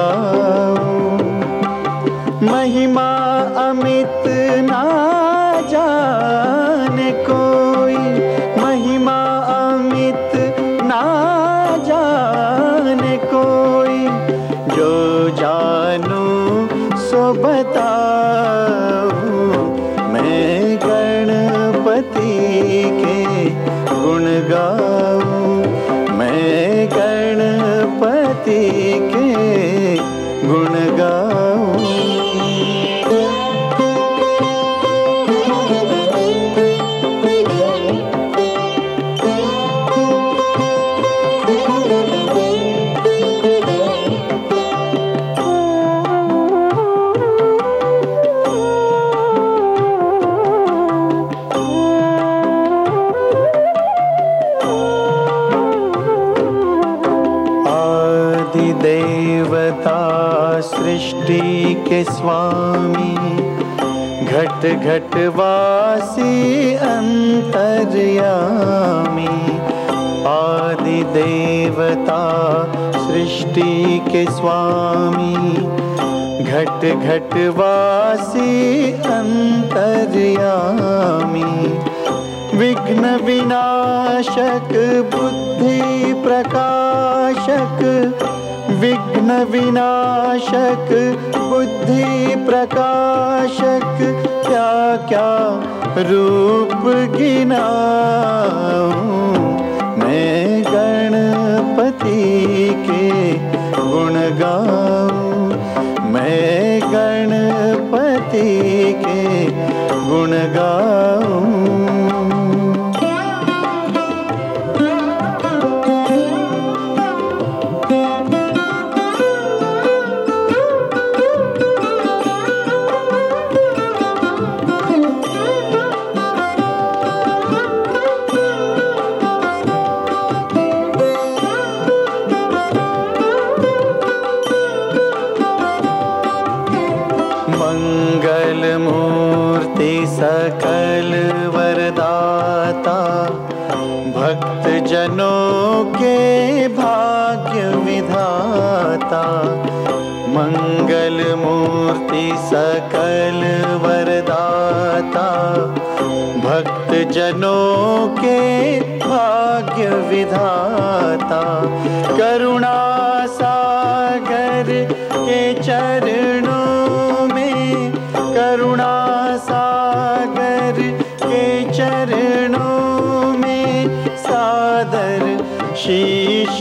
गाऊं। महिमा अमित ना जाने कोई, महिमा अमित ना जाने कोई, जो जानूं सो बताऊं। मैं गणपति के गुण गाऊं, मैं गणपति के गुण गाऊं। देवता सृष्टि के स्वामी, घट घट वासी अंतर्यामी। आदि देवता सृष्टि के स्वामी, घट घट वासी अंतर्यामी। विघ्न विनाशक बुद्धि प्रकाशक, विघ्न विनाशक बुद्धि प्रकाशक, क्या क्या रूप गिनाऊं। मैं गणपति के गुण गाऊं, मैं गणपति के गुण गाऊं। मंगल मूर्ति सकल वरदाता, भक्त जनों के भाग्य विधाता। मंगल मूर्ति सकल वरदाता, भक्त जनों के भाग्य विधाता। करुणा सागर के चरणों में, करुणा सागर के चरणों में, सादर शीश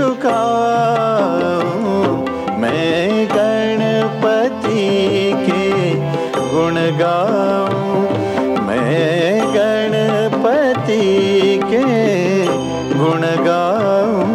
झुकाऊं। मैं गणपति के गुण गाऊं, मैं गणपति के गुण गाऊं।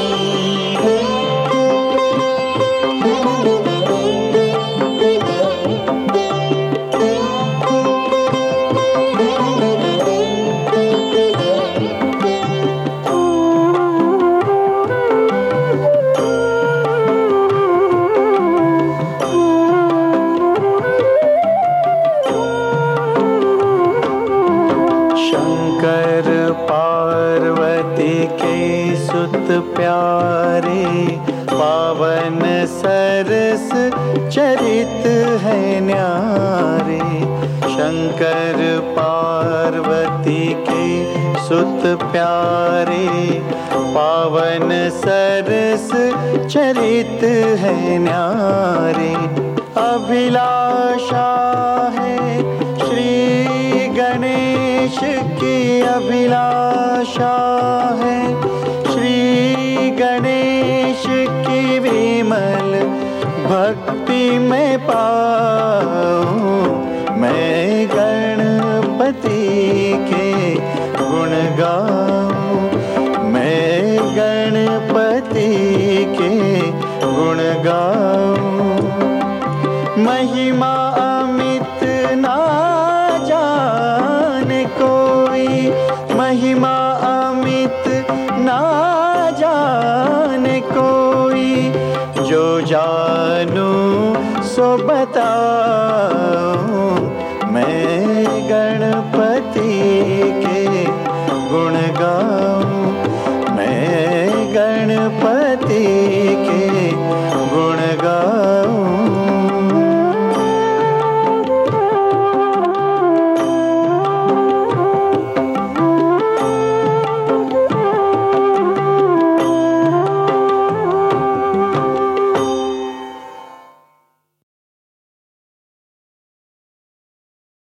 शंकर पार्वती के सुत प्यारे, पावन सरस चरित है न्यारे। शंकर पार्वती के सुत प्यारे, पावन सरस चरित है न्यारे। अभिलाषा है श्री गणेश की, अभिलाषा है श्री गणेश की, विमल भक्ति में पाऊं। मैं गणपति के गुण गाऊं, मैं गणपति के गुण गाऊं। महिमा अमित ना जाने कोई, महिमा अमित ना जाने कोई, जो जानूं सो बताऊं।